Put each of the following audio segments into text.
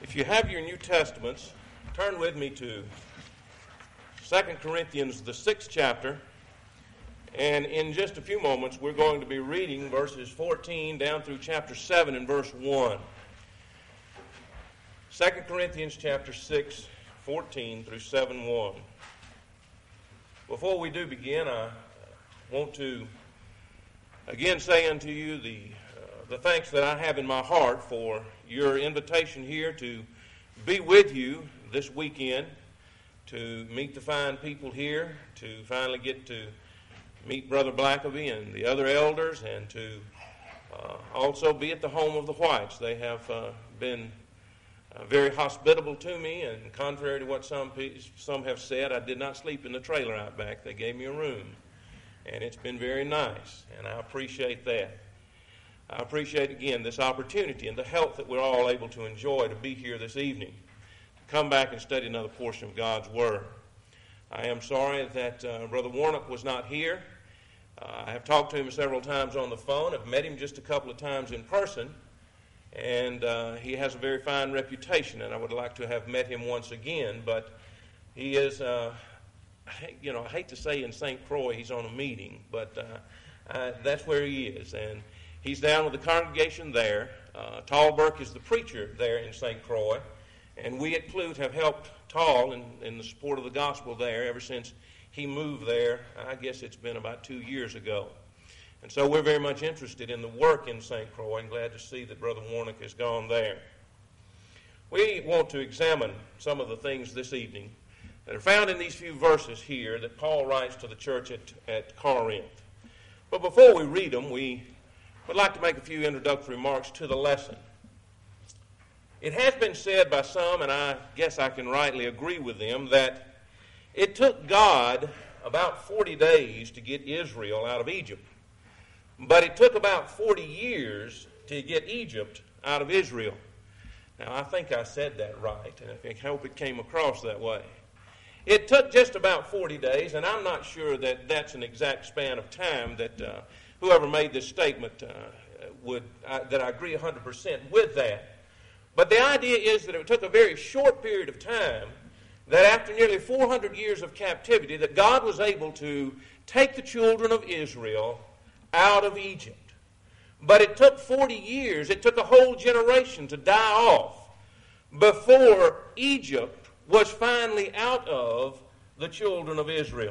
If you have your New Testaments, turn with me to 2 Corinthians, the 6th chapter. And in just a few moments, we're going to be reading verses 14 down through chapter 7 and verse 1. 2 Corinthians chapter 6, 14 through 7:1. Before we do begin, I want to again say unto you the thanks that I have in my heart for your invitation here to be with you this weekend, to meet the fine people here, to finally get to meet Brother Blackaby and the other elders, and to also be at the home of the Whites. They have been very hospitable to me, and contrary to what some have said, I did not sleep in the trailer out back. They gave me a room, and it's been very nice, and I appreciate that. I appreciate, again, this opportunity and the help that we're all able to enjoy to be here this evening, to come back and study another portion of God's Word. I am sorry that Brother Warnock was not here. I have talked to him several times on the phone. I've met him just a couple of times in person, and he has a very fine reputation, and I would like to have met him once again, but he is, I hate to say in St. Croix he's on a meeting, but that's where he is, and he's down with the congregation there. Talberg is the preacher there in St. Croix, and we at Clute have helped Tall in the support of the gospel there ever since he moved there. I guess it's been about 2 years ago. And so we're very much interested in the work in St. Croix and glad to see that Brother Warnock has gone there. We want to examine some of the things this evening that are found in these few verses here that Paul writes to the church at Corinth. But before we read them, we would like to make a few introductory remarks to the lesson. It has been said by some, and I guess I can rightly agree with them, that it took God about 40 days to get Israel out of Egypt. But it took about 40 years to get Egypt out of Israel. Now, I think I said that right, and I hope it came across that way. It took just about 40 days, and I'm not sure that that's an exact span of time that whoever made this statement that I agree 100% with that. But the idea is that it took a very short period of time, that after nearly 400 years of captivity, that God was able to take the children of Israel out of Egypt. But it took 40 years, it took a whole generation to die off before Egypt was finally out of the children of Israel.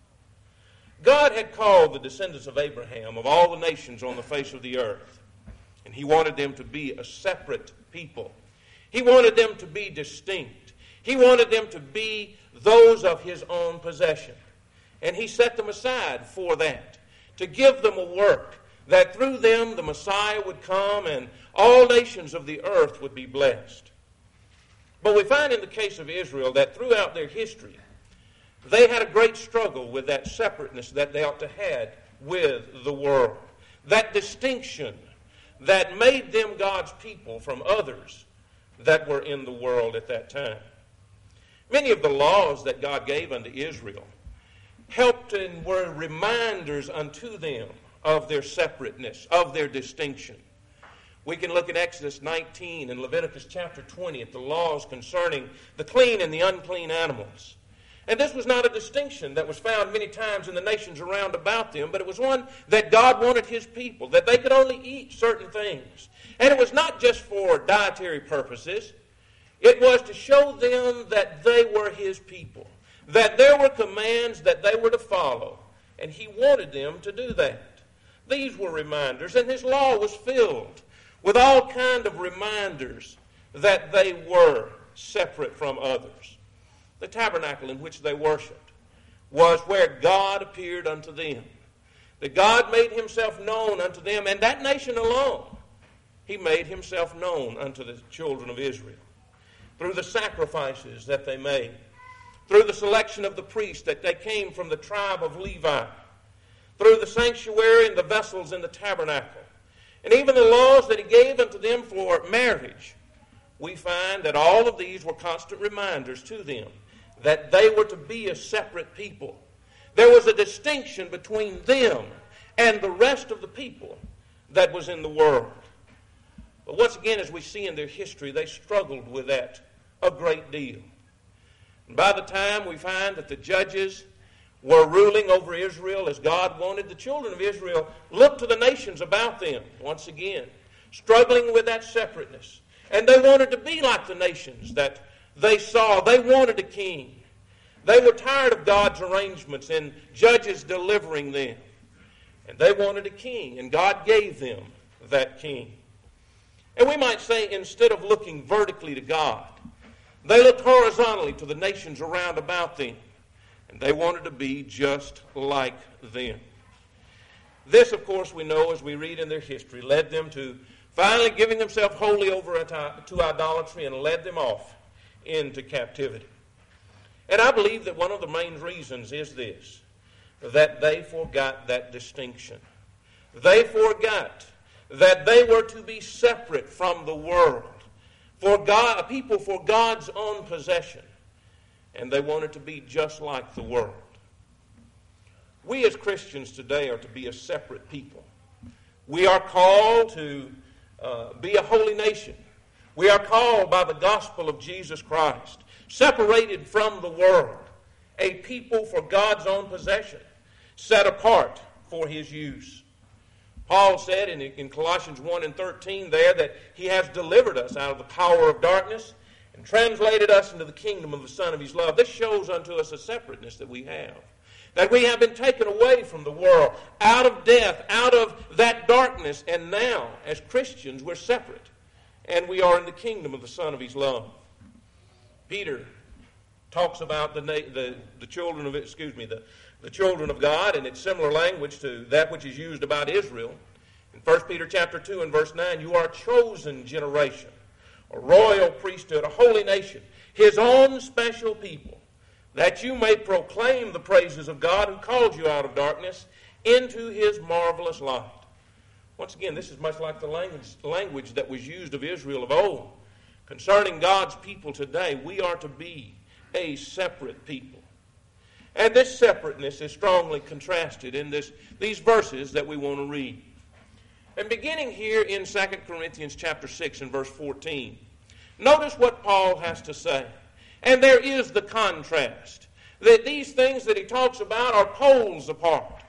God had called the descendants of Abraham of all the nations on the face of the earth, and he wanted them to be a separate people. He wanted them to be distinct. He wanted them to be those of his own possession. And he set them aside for that, to give them a work, that through them the Messiah would come and all nations of the earth would be blessed. But we find in the case of Israel that throughout their history, they had a great struggle with that separateness that they ought to have with the world. That distinction that made them God's people from others that were in the world at that time. Many of the laws that God gave unto Israel helped and were reminders unto them of their separateness, of their distinction. We can look at Exodus 19 and Leviticus chapter 20 at the laws concerning the clean and the unclean animals. And this was not a distinction that was found many times in the nations around about them, but it was one that God wanted his people, that they could only eat certain things. And it was not just for dietary purposes. It was to show them that they were his people, that there were commands that they were to follow, and he wanted them to do that. These were reminders, and his law was filled with all kind of reminders that they were separate from others. The tabernacle in which they worshiped was where God appeared unto them. That God made himself known unto them, and that nation alone, he made himself known unto the children of Israel. Through the sacrifices that they made, through the selection of the priests that they came from the tribe of Levi, through the sanctuary and the vessels in the tabernacle, and even the laws that he gave unto them for marriage, we find that all of these were constant reminders to them that they were to be a separate people. There was a distinction between them and the rest of the people that was in the world. But once again, as we see in their history, they struggled with that a great deal. And by the time we find that the judges were ruling over Israel as God wanted, the children of Israel looked to the nations about them, once again, struggling with that separateness. And they wanted to be like the nations that they saw. They wanted a king. They were tired of God's arrangements and judges delivering them. And they wanted a king, and God gave them that king. And we might say, instead of looking vertically to God, they looked horizontally to the nations around about them, and they wanted to be just like them. This, of course, we know as we read in their history, led them to finally giving themselves wholly over to idolatry and led them off into captivity. And I believe that one of the main reasons is this, that they forgot that distinction. They forgot that they were to be separate from the world, for God, a people for God's own possession, and they wanted to be just like the world. We as Christians today are to be a separate people. We are called to be a holy nation. We are called by the gospel of Jesus Christ, separated from the world, a people for God's own possession, set apart for His use. Paul said in Colossians 1:13 there that He has delivered us out of the power of darkness and translated us into the kingdom of the Son of His love. This shows unto us a separateness that we have. That we have been taken away from the world, out of death, out of that darkness, and now, as Christians, we're separate. And we are in the kingdom of the Son of His love. Peter talks about the children of the children of God, and it's similar language to that which is used about Israel. In 1 Peter chapter 2 and verse 9, you are a chosen generation, a royal priesthood, a holy nation, His own special people, that you may proclaim the praises of God who called you out of darkness into His marvelous light. Once again, this is much like the language that was used of Israel of old. Concerning God's people today, we are to be a separate people. And this separateness is strongly contrasted in these verses that we want to read. And beginning here in 2 Corinthians chapter 6 and verse 14, notice what Paul has to say. And there is the contrast, that these things that he talks about are poles apart.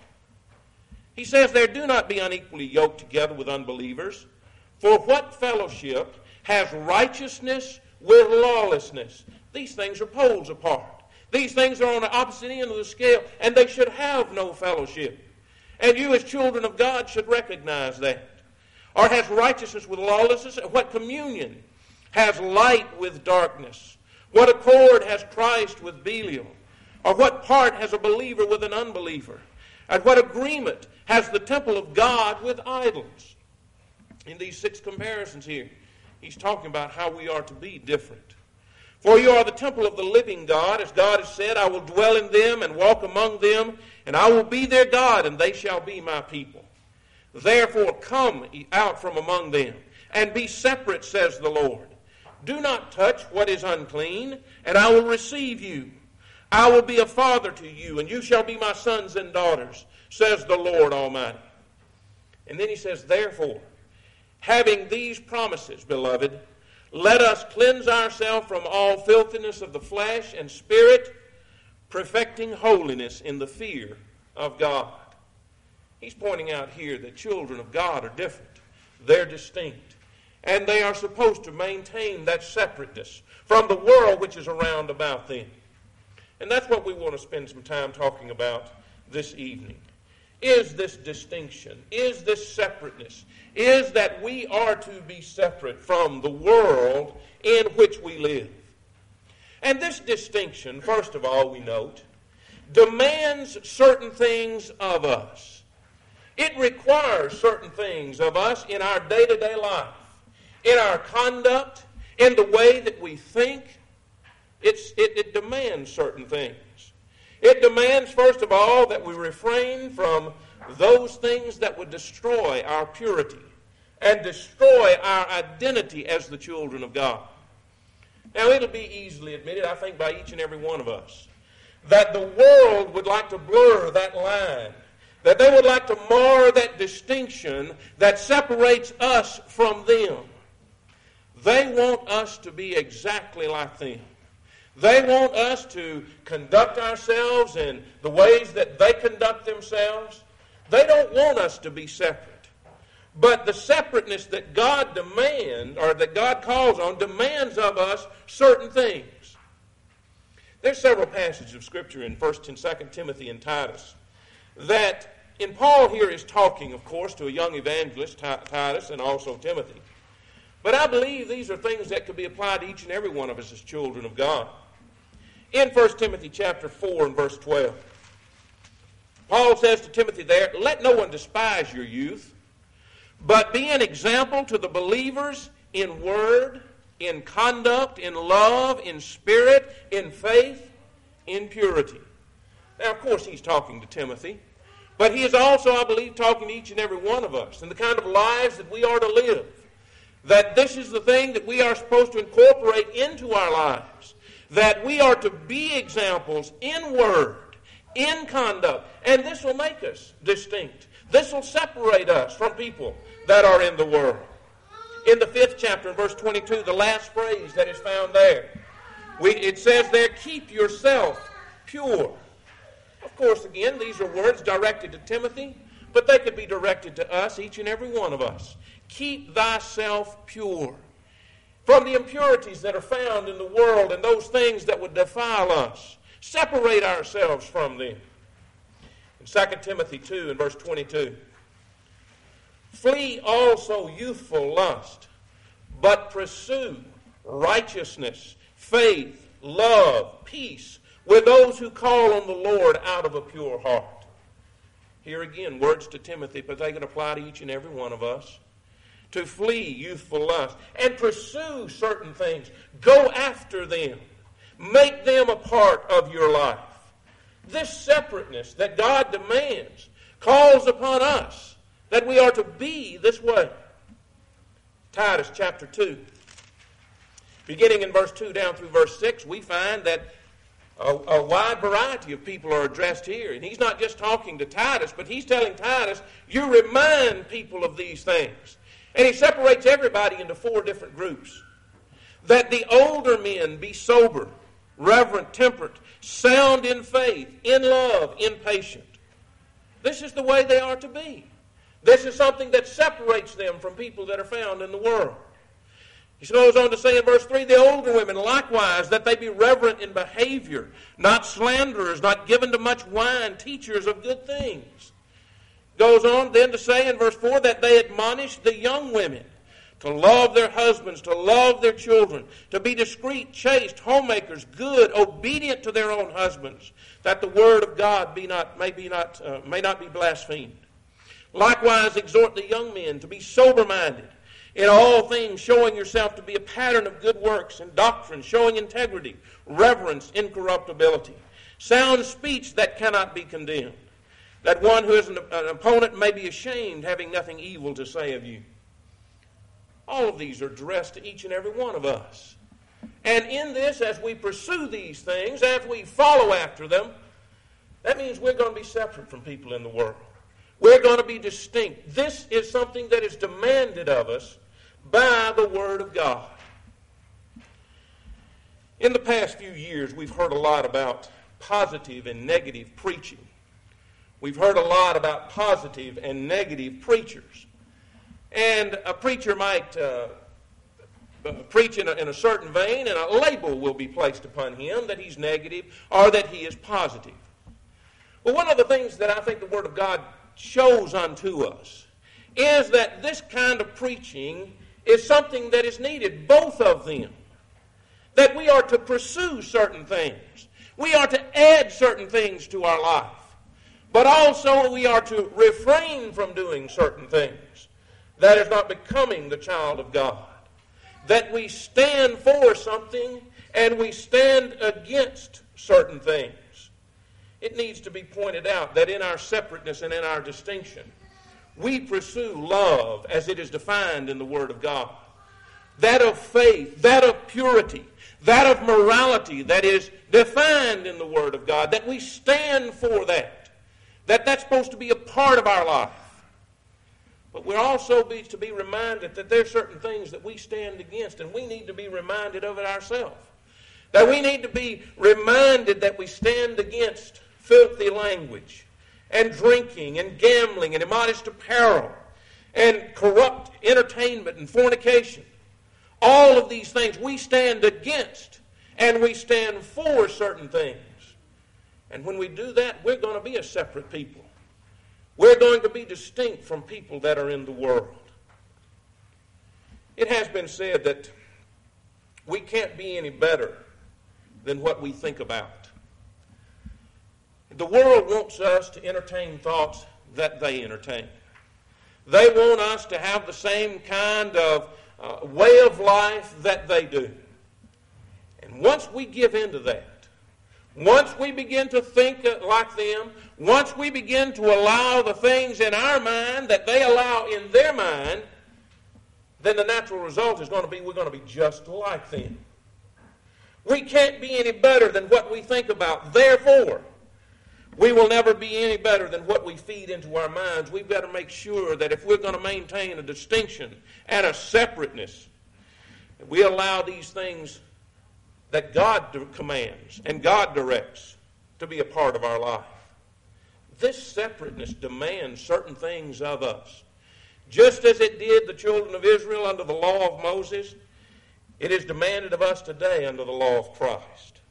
He says, there do not be unequally yoked together with unbelievers, for what fellowship has righteousness with lawlessness? These things are poles apart. These things are on the opposite end of the scale, and they should have no fellowship. And you as children of God should recognize that. Or has righteousness with lawlessness? What communion has light with darkness? What accord has Christ with Belial? Or what part has a believer with an unbeliever? And what agreement has the temple of God with idols? In these 6 comparisons here, he's talking about how we are to be different. For you are the temple of the living God, as God has said, I will dwell in them and walk among them, and I will be their God, and they shall be my people. Therefore come out from among them, and be separate, says the Lord. Do not touch what is unclean, and I will receive you. I will be a father to you, and you shall be my sons and daughters, says the Lord Almighty. And then he says, therefore, having these promises, beloved, let us cleanse ourselves from all filthiness of the flesh and spirit, perfecting holiness in the fear of God. He's pointing out here that children of God are different. They're distinct. And they are supposed to maintain that separateness from the world which is around about them. And that's what we want to spend some time talking about this evening. Is this distinction? Is this separateness? Is that we are to be separate from the world in which we live? And this distinction, first of all, we note, demands certain things of us. It requires certain things of us in our day-to-day life, in our conduct, in the way that we think. It demands certain things. It demands, first of all, that we refrain from those things that would destroy our purity and destroy our identity as the children of God. Now, it'll be easily admitted, I think, by each and every one of us, that the world would like to blur that line, that they would like to mar that distinction that separates us from them. They want us to be exactly like them. They want us to conduct ourselves in the ways that they conduct themselves. They don't want us to be separate. But the separateness that God demands, or that God calls on, demands of us certain things. There's several passages of Scripture in 1 and 2 Timothy and Titus that, and Paul here is talking, of course, to a young evangelist, Titus, and also Timothy. But I believe these are things that could be applied to each and every one of us as children of God. In 1 Timothy chapter 4 and verse 12, Paul says to Timothy there, "Let no one despise your youth, but be an example to the believers in word, in conduct, in love, in spirit, in faith, in purity." Now, of course, he's talking to Timothy, but he is also, I believe, talking to each and every one of us and the kind of lives that we are to live. That this is the thing that we are supposed to incorporate into our lives. That we are to be examples in word, in conduct, and this will make us distinct. This will separate us from people that are in the world. In the 5th chapter, verse 22, the last phrase that is found there, it says there, "Keep yourself pure." Of course, again, these are words directed to Timothy, but they could be directed to us, each and every one of us. Keep thyself pure from the impurities that are found in the world and those things that would defile us. Separate ourselves from them. In 2 Timothy 2 and verse 22, "Flee also youthful lust, but pursue righteousness, faith, love, peace, with those who call on the Lord out of a pure heart." Here again, words to Timothy, but they can apply to each and every one of us. To flee youthful lust and pursue certain things. Go after them. Make them a part of your life. This separateness that God demands calls upon us that we are to be this way. Titus chapter 2. Beginning in verse 2 down through verse 6, we find that a wide variety of people are addressed here. And he's not just talking to Titus, but he's telling Titus, you remind people of these things. And he separates everybody into 4 different groups. That the older men be sober, reverent, temperate, sound in faith, in love, in patient. This is the way they are to be. This is something that separates them from people that are found in the world. He goes on to say in verse 3, "The older women likewise, that they be reverent in behavior, not slanderers, not given to much wine, teachers of good things." Goes on then to say in verse 4 that they admonish the young women to love their husbands, to love their children, to be discreet, chaste, homemakers, good, obedient to their own husbands, that the word of God may not be blasphemed. Likewise exhort the young men to be sober-minded, in all things showing yourself to be a pattern of good works and doctrine, showing integrity, reverence, incorruptibility, sound speech that cannot be condemned, that one who is an opponent may be ashamed, having nothing evil to say of you. All of these are addressed to each and every one of us. And in this, as we pursue these things, as we follow after them, that means we're going to be separate from people in the world. We're going to be distinct. This is something that is demanded of us by the Word of God. In the past few years, we've heard a lot about positive and negative preaching. We've heard a lot about positive and negative preachers. And a preacher might preach in a certain vein, and a label will be placed upon him that he's negative or that he is positive. Well, one of the things that I think the Word of God shows unto us is that this kind of preaching is something that is needed, both of them. That we are to pursue certain things. We are to add certain things to our life. But also we are to refrain from doing certain things that is not becoming the child of God. That we stand for something and we stand against certain things. It needs to be pointed out that in our separateness and in our distinction, we pursue love as it is defined in the Word of God. That of faith, that of purity, that of morality that is defined in the Word of God. That we stand for that. That's supposed to be a part of our life. But we're also to be reminded that there are certain things that we stand against, and we need to be reminded of it ourselves. That we need to be reminded that we stand against filthy language and drinking and gambling and immodest apparel and corrupt entertainment and fornication. All of these things we stand against, and we stand for certain things. And when we do that, we're going to be a separate people. We're going to be distinct from people that are in the world. It has been said that we can't be any better than what we think about. The world wants us to entertain thoughts that they entertain. They want us to have the same kind of way of life that they do. And once we give in to that, once we begin to think like them, once we begin to allow the things in our mind that they allow in their mind, then the natural result is going to be we're going to be just like them. We can't be any better than what we think about. Therefore, we will never be any better than what we feed into our minds. We've got to make sure that if we're going to maintain a distinction and a separateness, we allow these things that God commands and God directs to be a part of our life. This separateness demands certain things of us. Just as it did the children of Israel under the law of Moses, it is demanded of us today under the law of Christ.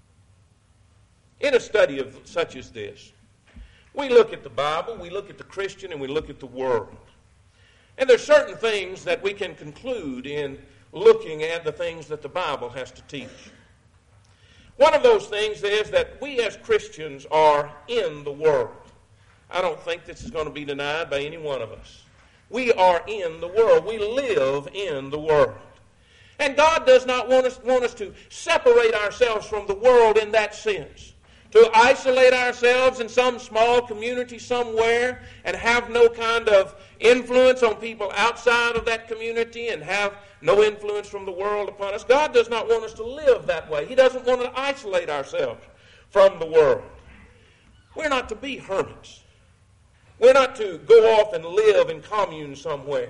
In a study of such as this, we look at the Bible, we look at the Christian, and we look at the world. And there are certain things that we can conclude in looking at the things that the Bible has to teach. One of those things is that we as Christians are in the world. I don't think this is going to be denied by any one of us. We are in the world. We live in the world. And God does not want us to separate ourselves from the world in that sense. To isolate ourselves in some small community somewhere and have no kind of influence on people outside of that community and have no influence from the world upon us. God does not want us to live that way. He doesn't want to isolate ourselves from the world. We're not to be hermits. We're not to go off and live in commune somewhere.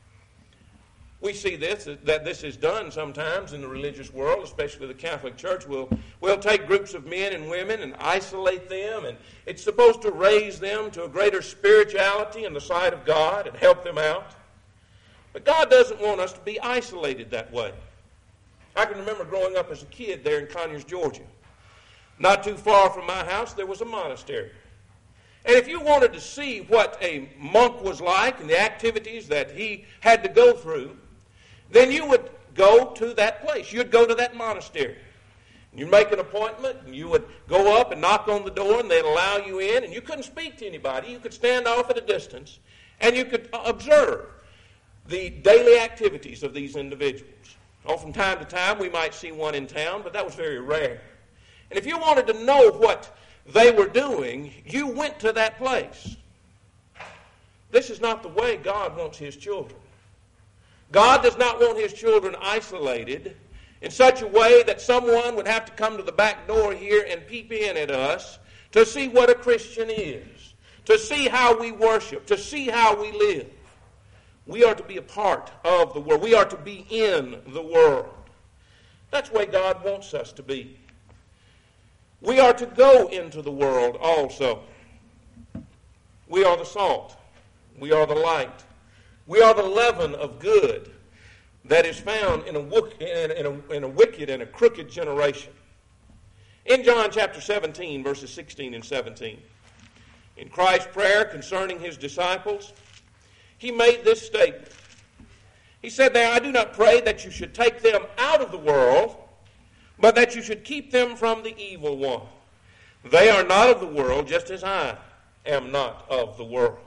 We see that this is done sometimes in the religious world, especially the Catholic Church. We'll take groups of men and women and isolate them, and it's supposed to raise them to a greater spirituality in the sight of God and help them out. But God doesn't want us to be isolated that way. I can remember growing up as a kid there in Conyers, Georgia. Not too far from my house, there was a monastery. And if you wanted to see what a monk was like and the activities that he had to go through, then you would go to that place. You'd go to that monastery. You'd make an appointment, and you would go up and knock on the door, and they'd allow you in, and you couldn't speak to anybody. You could stand off at a distance, and you could observe the daily activities of these individuals. From time to time, we might see one in town, but that was very rare. And if you wanted to know what they were doing, you went to that place. This is not the way God wants his children. God does not want his children isolated in such a way that someone would have to come to the back door here and peep in at us to see what a Christian is, to see how we worship, to see how we live. We are to be a part of the world. We are to be in the world. That's the way God wants us to be. We are to go into the world also. We are the salt. We are the light. We are the leaven of good that is found in a wicked and a crooked generation. In John chapter 17, verses 16 and 17, in Christ's prayer concerning his disciples, he made this statement. He said there, I do not pray that you should take them out of the world, but that you should keep them from the evil one. They are not of the world, just as I am not of the world.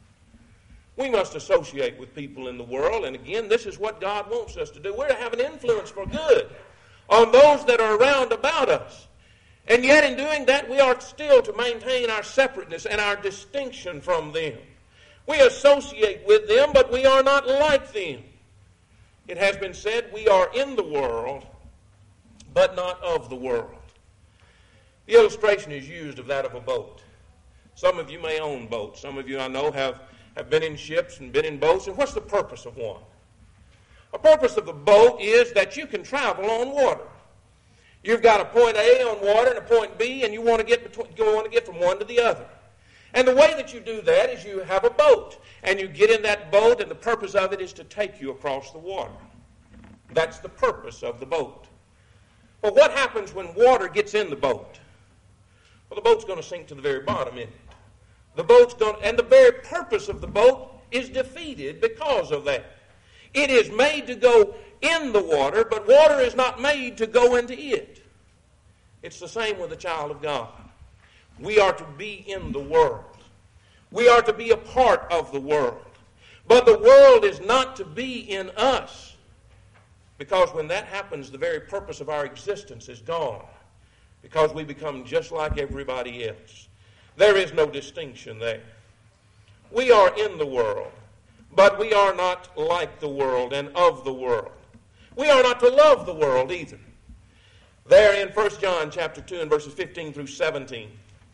We must associate with people in the world, and again, this is what God wants us to do. We're to have an influence for good on those that are around about us. And yet in doing that, we are still to maintain our separateness and our distinction from them. We associate with them, but we are not like them. It has been said we are in the world, but not of the world. The illustration is used of that of a boat. Some of you may own boats. Some of you I know have have been in ships and been in boats, and what's the purpose of one? The purpose of the boat is that you can travel on water. You've got a point A on water and a point B, and you want to get from one to the other. And the way that you do that is you have a boat, and you get in that boat, and the purpose of it is to take you across the water. That's the purpose of the boat. But what happens when water gets in the boat? Well, the boat's going to sink to the very bottom, isn't it? And the very purpose of the boat is defeated because of that. It is made to go in the water, but water is not made to go into it. It's the same with the child of God. We are to be in the world. We are to be a part of the world. But the world is not to be in us. Because when that happens, the very purpose of our existence is gone. Because we become just like everybody else. There is no distinction there. We are in the world, but we are not like the world and of the world. We are not to love the world either. There in 1 John chapter 2 and verses 15 through 17,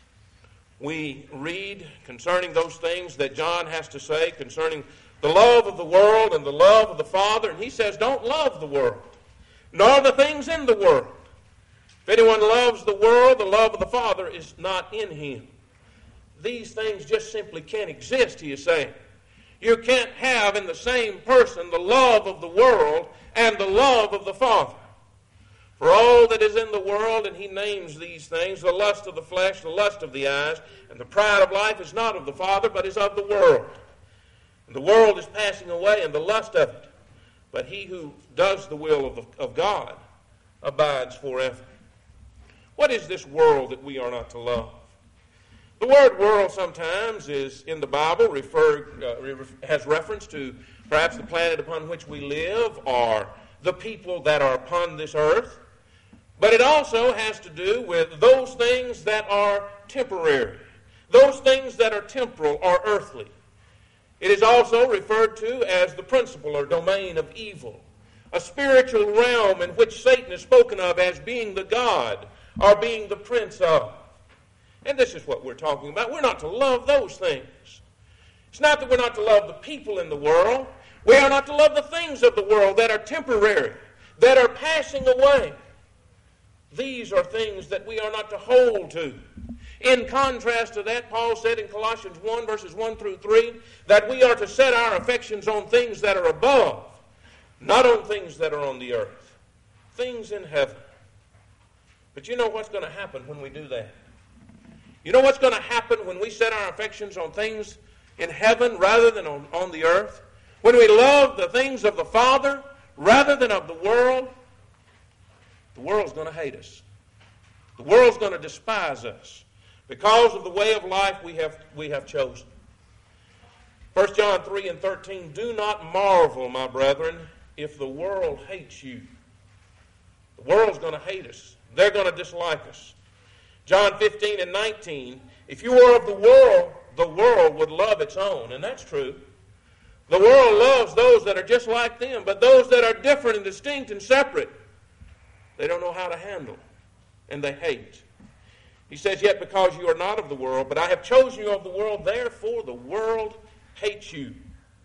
we read concerning those things that John has to say concerning the love of the world and the love of the Father. And he says, don't love the world, nor the things in the world. If anyone loves the world, the love of the Father is not in him. These things just simply can't exist, he is saying. You can't have in the same person the love of the world and the love of the Father. For all that is in the world, and he names these things, the lust of the flesh, the lust of the eyes, and the pride of life is not of the Father, but is of the world. And the world is passing away, and the lust of it. But he who does the will of God abides forever. What is this world that we are not to love? The word world sometimes is in the Bible has reference to perhaps the planet upon which we live or the people that are upon this earth. But it also has to do with those things that are temporary, those things that are temporal or earthly. It is also referred to as the principle or domain of evil, a spiritual realm in which Satan is spoken of as being the god or being the prince of. And this is what we're talking about. We're not to love those things. It's not that we're not to love the people in the world. We are not to love the things of the world that are temporary, that are passing away. These are things that we are not to hold to. In contrast to that, Paul said in Colossians 1, verses 1 through 3, that we are to set our affections on things that are above, not on things that are on the earth, things in heaven. But you know what's going to happen when we do that? You know what's going to happen when we set our affections on things in heaven rather than on the earth? When we love the things of the Father rather than of the world's going to hate us. The world's going to despise us because of the way of life we have chosen. 1 John 3 and 13, do not marvel, my brethren, if the world hates you. The world's going to hate us. They're going to dislike us. John 15 and 19, if you were of the world would love its own. And that's true. The world loves those that are just like them, but those that are different and distinct and separate, they don't know how to handle, and they hate. He says, yet because you are not of the world, but I have chosen you of the world, therefore the world hates you.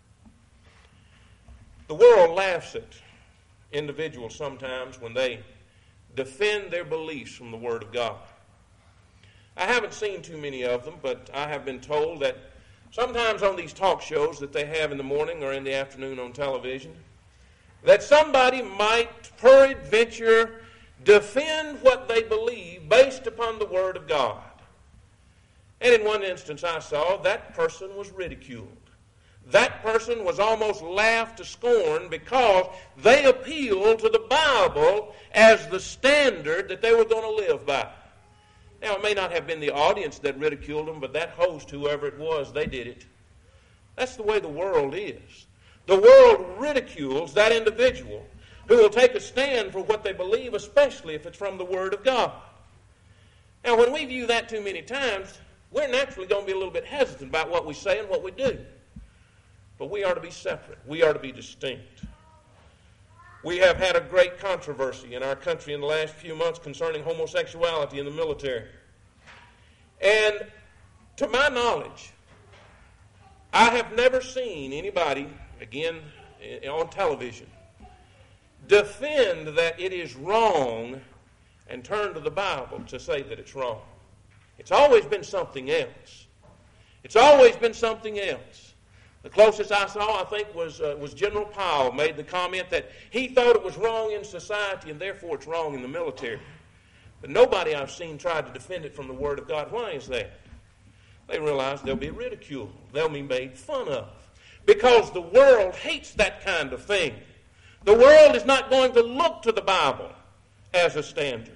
The world laughs at individuals sometimes when they defend their beliefs from the Word of God. I haven't seen too many of them, but I have been told that sometimes on these talk shows that they have in the morning or in the afternoon on television, that somebody might peradventure defend what they believe based upon the Word of God. And in one instance I saw that person was ridiculed. That person was almost laughed to scorn because they appealed to the Bible as the standard that they were going to live by. Now, it may not have been the audience that ridiculed them, but that host, whoever it was, they did it. That's the way the world is. The world ridicules that individual who will take a stand for what they believe, especially if it's from the Word of God. Now, when we view that too many times, we're naturally going to be a little bit hesitant about what we say and what we do. But we are to be separate. We are to be distinct. We have had a great controversy in our country in the last few months concerning homosexuality in the military. And to my knowledge, I have never seen anybody, again, on television, defend that it is wrong and turn to the Bible to say that it's wrong. It's always been something else. It's always been something else. The closest I saw, I think, was General Powell made the comment that he thought it was wrong in society and therefore it's wrong in the military. But nobody I've seen tried to defend it from the Word of God. Why is that? They realize they'll be ridiculed. They'll be made fun of. Because the world hates that kind of thing. The world is not going to look to the Bible as a standard.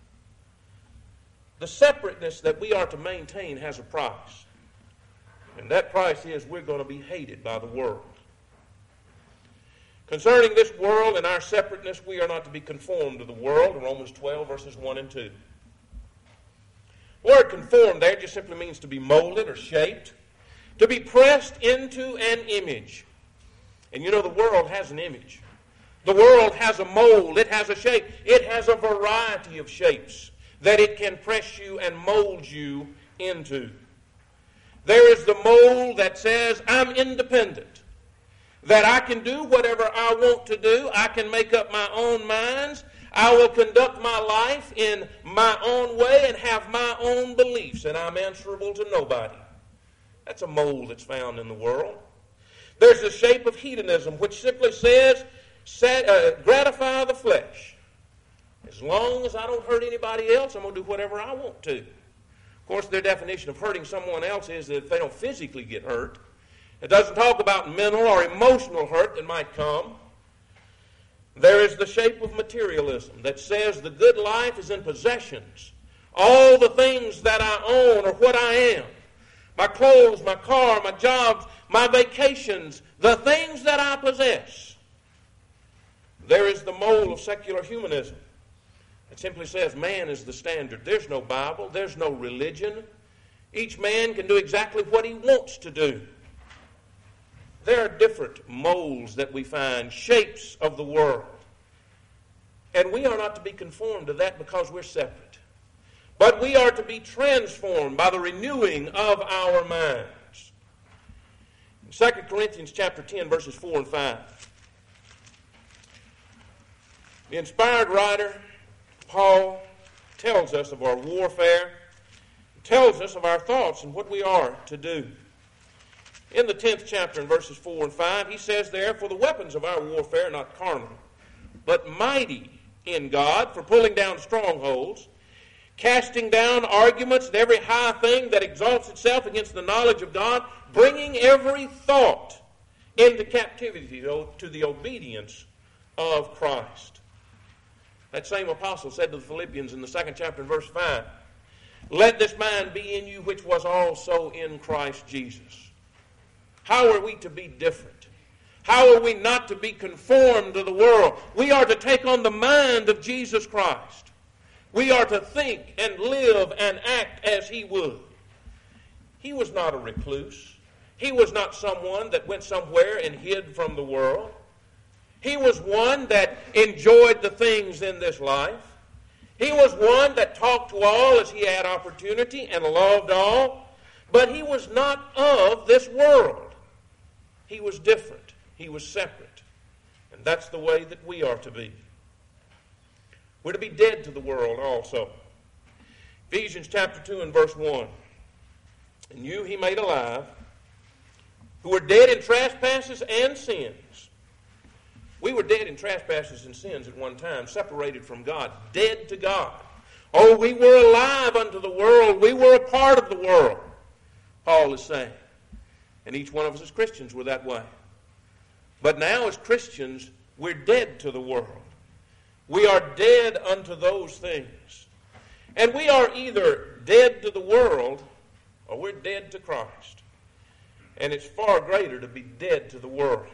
The separateness that we are to maintain has a price. And that price is we're going to be hated by the world. Concerning this world and our separateness, we are not to be conformed to the world. Romans 12, verses 1 and 2. The word conformed there just simply means to be molded or shaped, to be pressed into an image. And you know the world has an image. The world has a mold. It has a shape. It has a variety of shapes that it can press you and mold you into. There is the mold that says, I'm independent, that I can do whatever I want to do. I can make up my own minds. I will conduct my life in my own way and have my own beliefs, and I'm answerable to nobody. That's a mold that's found in the world. There's the shape of hedonism, which simply says, gratify the flesh. As long as I don't hurt anybody else, I'm going to do whatever I want to. Of course, their definition of hurting someone else is that if they don't physically get hurt. It doesn't talk about mental or emotional hurt that might come. There is the shape of materialism that says the good life is in possessions. All the things that I own are what I am. My clothes, my car, my jobs, my vacations, the things that I possess. There is the mold of secular humanism. It simply says man is the standard. There's no Bible. There's no religion. Each man can do exactly what he wants to do. There are different molds that we find, shapes of the world. And we are not to be conformed to that because we're separate. But we are to be transformed by the renewing of our minds. In 2 Corinthians chapter 10, verses 4 and 5. The inspired writer, Paul, tells us of our warfare, tells us of our thoughts and what we are to do. In the 10th chapter, in verses 4 and 5, he says there, for the weapons of our warfare are not carnal, but mighty in God for pulling down strongholds, casting down arguments and every high thing that exalts itself against the knowledge of God, bringing every thought into captivity to the obedience of Christ. That same apostle said to the Philippians in the 2nd chapter, in verse 5, let this mind be in you which was also in Christ Jesus. How are we to be different? How are we not to be conformed to the world? We are to take on the mind of Jesus Christ. We are to think and live and act as he would. He was not a recluse. He was not someone that went somewhere and hid from the world. He was one that enjoyed the things in this life. He was one that talked to all as he had opportunity and loved all. But he was not of this world. He was different. He was separate. And that's the way that we are to be. We're to be dead to the world also. Ephesians chapter 2 and verse 1. And you he made alive, who were dead in trespasses and sins. We were dead in trespasses and sins at one time, separated from God, dead to God. Oh, we were alive unto the world. We were a part of the world, Paul is saying. And each one of us as Christians were that way. But now as Christians, we're dead to the world. We are dead unto those things. And we are either dead to the world or we're dead to Christ. And it's far greater to be dead to the world.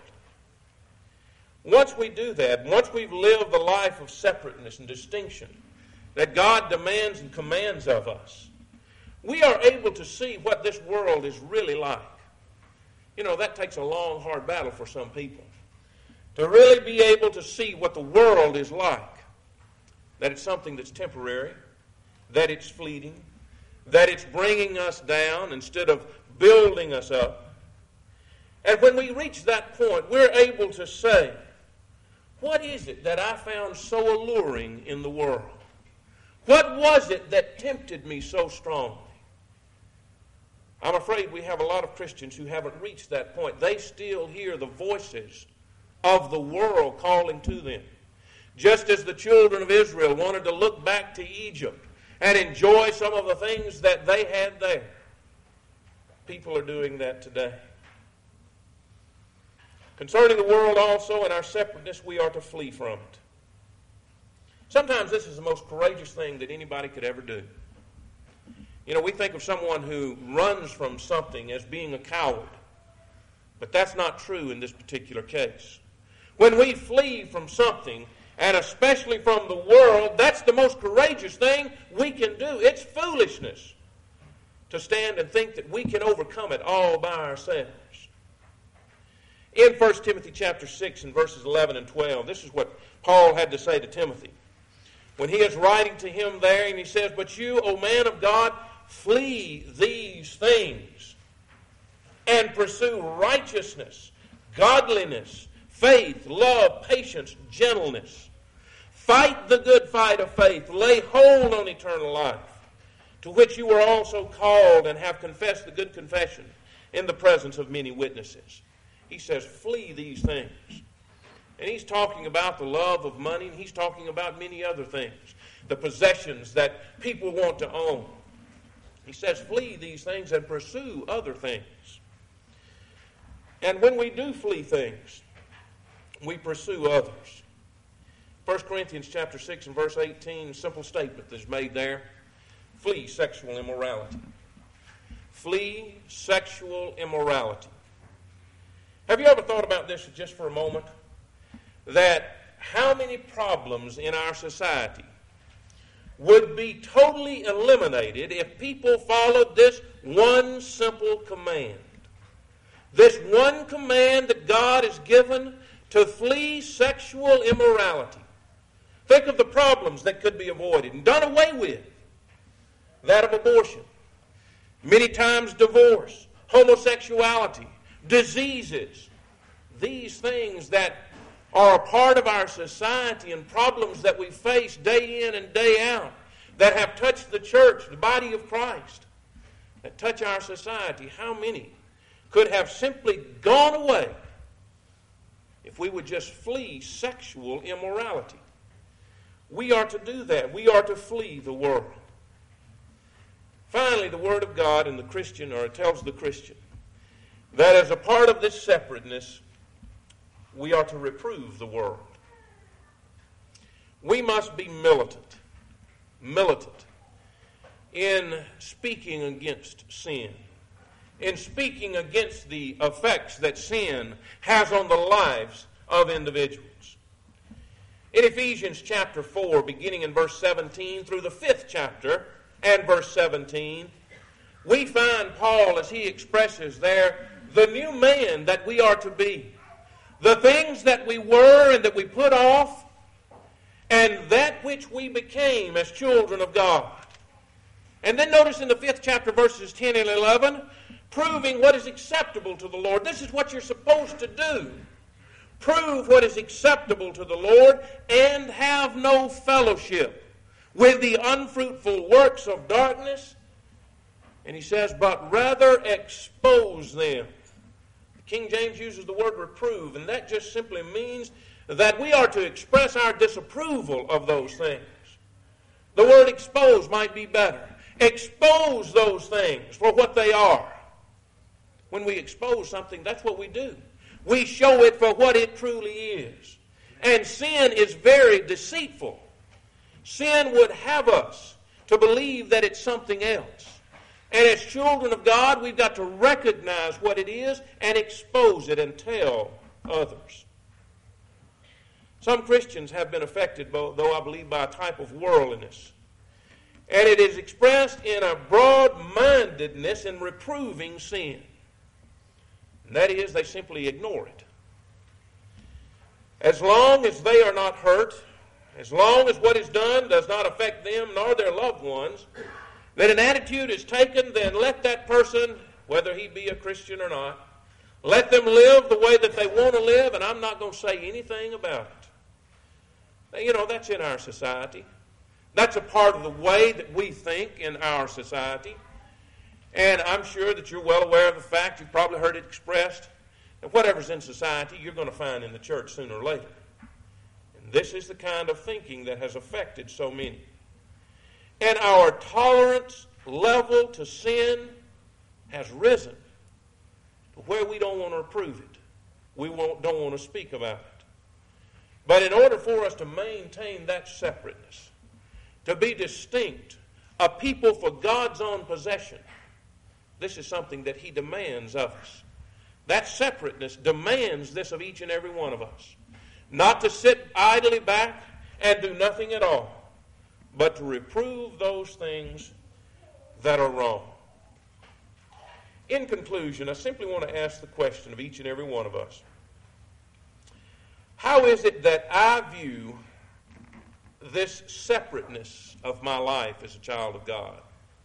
Once we do that, once we've lived the life of separateness and distinction that God demands and commands of us, we are able to see what this world is really like. You know, that takes a long, hard battle for some people. To really be able to see what the world is like. That it's something that's temporary, that it's fleeting, that it's bringing us down instead of building us up. And when we reach that point, we're able to say, what is it that I found so alluring in the world? What was it that tempted me so strongly? I'm afraid we have a lot of Christians who haven't reached that point. They still hear the voices of the world calling to them. Just as the children of Israel wanted to look back to Egypt and enjoy some of the things that they had there. People are doing that today. Concerning the world also and our separateness, we are to flee from it. Sometimes this is the most courageous thing that anybody could ever do. You know, we think of someone who runs from something as being a coward. But that's not true in this particular case. When we flee from something, and especially from the world, that's the most courageous thing we can do. It's foolishness to stand and think that we can overcome it all by ourselves. In 1 Timothy chapter 6 and verses 11 and 12, this is what Paul had to say to Timothy. When he is writing to him there, and he says, "But you, O man of God, flee these things and pursue righteousness, godliness, faith, love, patience, gentleness. Fight the good fight of faith. Lay hold on eternal life, to which you were also called and have confessed the good confession in the presence of many witnesses." He says, flee these things. And he's talking about the love of money, and he's talking about many other things, the possessions that people want to own. He says, flee these things and pursue other things. And when we do flee things, we pursue others. 1 Corinthians chapter 6 and verse 18, a simple statement that's made there. Flee sexual immorality. Flee sexual immorality. Have you ever thought about this just for a moment? That how many problems in our society would be totally eliminated if people followed this one simple command. This one command that God has given to flee sexual immorality. Think of the problems that could be avoided and done away with. That of abortion, many times divorce, homosexuality, diseases. These things that are a part of our society and problems that we face day in and day out that have touched the church, the body of Christ, that touch our society. How many could have simply gone away if we would just flee sexual immorality? We are to do that. We are to flee the world. Finally, the Word of God in the Christian, or it tells the Christian, that as a part of this separateness, we are to reprove the world. We must be militant in speaking against sin, in speaking against the effects that sin has on the lives of individuals. In Ephesians chapter 4, beginning in verse 17 through the 5th chapter and verse 17, we find Paul as he expresses there the new man that we are to be. The things that we were and that we put off, and that which we became as children of God. And then notice in the 5th chapter, verses 10 and 11, proving what is acceptable to the Lord. This is what you're supposed to do. Prove what is acceptable to the Lord, and have no fellowship with the unfruitful works of darkness. And he says, but rather expose them. King James uses the word reprove, and that just simply means that we are to express our disapproval of those things. The word expose might be better. Expose those things for what they are. When we expose something, that's what we do. We show it for what it truly is. And sin is very deceitful. Sin would have us to believe that it's something else. And as children of God, we've got to recognize what it is and expose it and tell others. Some Christians have been affected, though I believe, by a type of worldliness. And it is expressed in a broad-mindedness in reproving sin. And that is, they simply ignore it. As long as they are not hurt, as long as what is done does not affect them nor their loved ones, that an attitude is taken, then let that person, whether he be a Christian or not, Let them live the way that they want to live, and I'm not going to say anything about it. You know, that's in our society. That's a part of the way that we think in our society. And I'm sure that you're well aware of the fact, you've probably heard it expressed, that whatever's in society, you're going to find in the church sooner or later. And this is the kind of thinking that has affected so many. And our tolerance level to sin has risen to where we don't want to approve it. We don't want to speak about it. But in order for us to maintain that separateness, to be distinct, a people for God's own possession, this is something that He demands of us. That separateness demands this of each and every one of us. Not to sit idly back and do nothing at all, but to reprove those things that are wrong. In conclusion, I simply want to ask the question of each and every one of us. How is it that I view this separateness of my life as a child of God?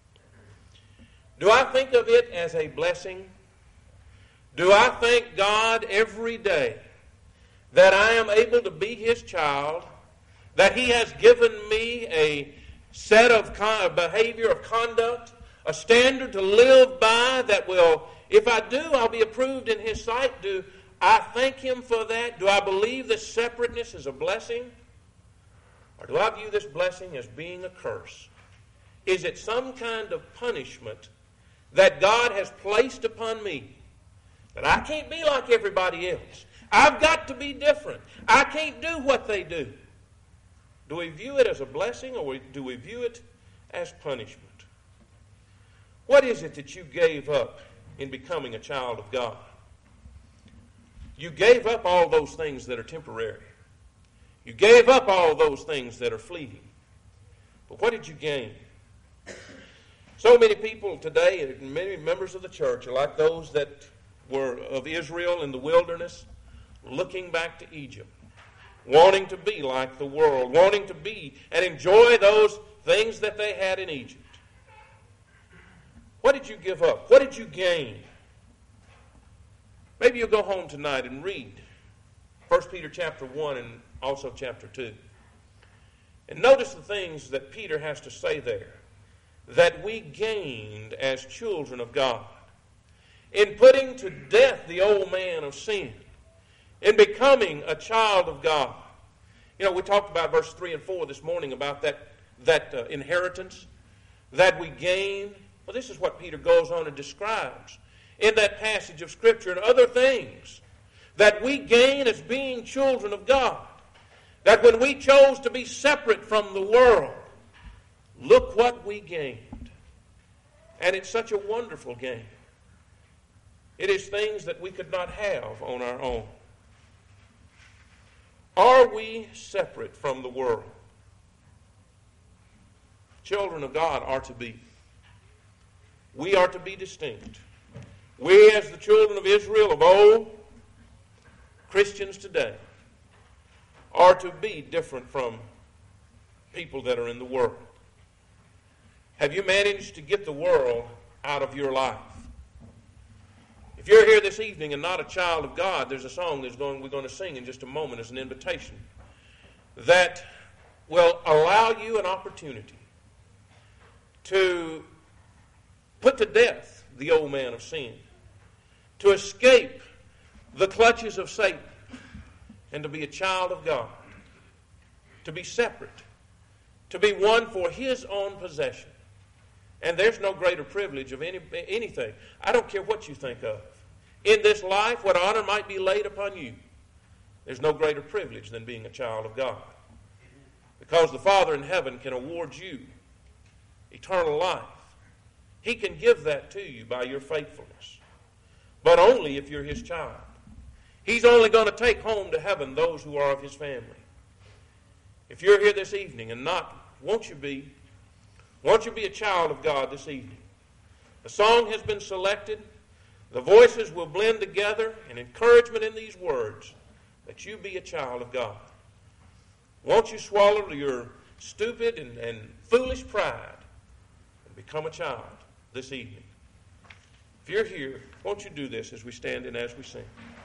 Do I think of it as a blessing? Do I thank God every day that I am able to be His child, that He has given me a set of behavior, of conduct, a standard to live by that will, if I do, I'll be approved in His sight? Do I thank Him for that? Do I believe this separateness is a blessing? Or do I view this blessing as being a curse? Is it some kind of punishment that God has placed upon me, that I can't be like everybody else? I've got to be different. I can't do what they do. Do we view it as a blessing, or do we view it as punishment? What is it that you gave up in becoming a child of God? You gave up all those things that are temporary. You gave up all those things that are fleeting. But what did you gain? So many people today, and many members of the church, are like those that were of Israel in the wilderness, looking back to Egypt, wanting to be like the world, wanting to be and enjoy those things that they had in Egypt. What did you give up? What did you gain? Maybe you'll go home tonight and read 1 Peter chapter 1 and also chapter 2. And notice the things that Peter has to say there that we gained as children of God in putting to death the old man of sin, in becoming a child of God. You know, we talked about verse 3 and 4 this morning about that inheritance that we gain. Well, this is what Peter goes on and describes in that passage of Scripture and other things that we gain as being children of God. That when we chose to be separate from the world, look what we gained. And it's such a wonderful gain. It is things that we could not have on our own. Are we separate from the world? Children of God are to be. We are to be distinct. We, as the children of Israel of old, Christians today, are to be different from people that are in the world. Have you managed to get the world out of your life? If you're here this evening and not a child of God, there's a song we're going to sing in just a moment as an invitation that will allow you an opportunity to put to death the old man of sin, to escape the clutches of Satan, and to be a child of God, to be separate, to be one for His own possession. And there's no greater privilege of anything. I don't care what you think of. In this life, what honor might be laid upon you, there's no greater privilege than being a child of God. Because the Father in heaven can award you eternal life. He can give that to you by your faithfulness. But only if you're His child. He's only going to take home to heaven those who are of His family. If you're here this evening and not, won't you be a child of God this evening? The song has been selected. The voices will blend together in encouragement in these words that you be a child of God. Won't you swallow your stupid and foolish pride and become a child this evening? If you're here, won't you do this as we stand and as we sing?